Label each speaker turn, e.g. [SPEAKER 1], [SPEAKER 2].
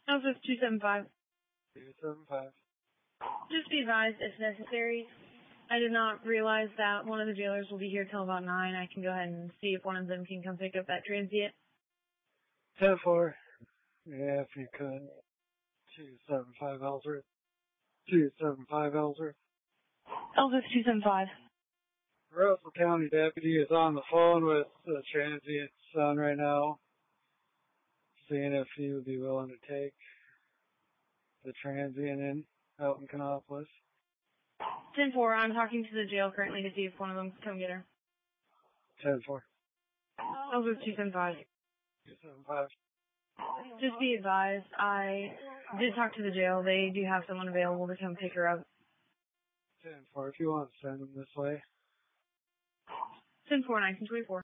[SPEAKER 1] Elvis 275.
[SPEAKER 2] 275.
[SPEAKER 1] Just be advised, if necessary. I did not realize that one of the jailers will be here till about 9. I can go ahead and see if one of them can come pick up that transient.
[SPEAKER 2] 10-4. Yeah, if you could. 275 Ellsworth. 275 Ellsworth.
[SPEAKER 1] Elvis 275.
[SPEAKER 2] Russell County deputy is on the phone with the transient son right now, seeing if he would be willing to take the transient in out in Canopolis.
[SPEAKER 1] 10-4. I'm talking to the jail currently to see if one of them can come get her.
[SPEAKER 2] 10-4.
[SPEAKER 1] Elvis 275.
[SPEAKER 2] 275.
[SPEAKER 1] Just be advised, I did talk to the jail. They do have someone available to come pick her up.
[SPEAKER 2] 10-4. If you want to send them this way.
[SPEAKER 1] 10-4, 1924.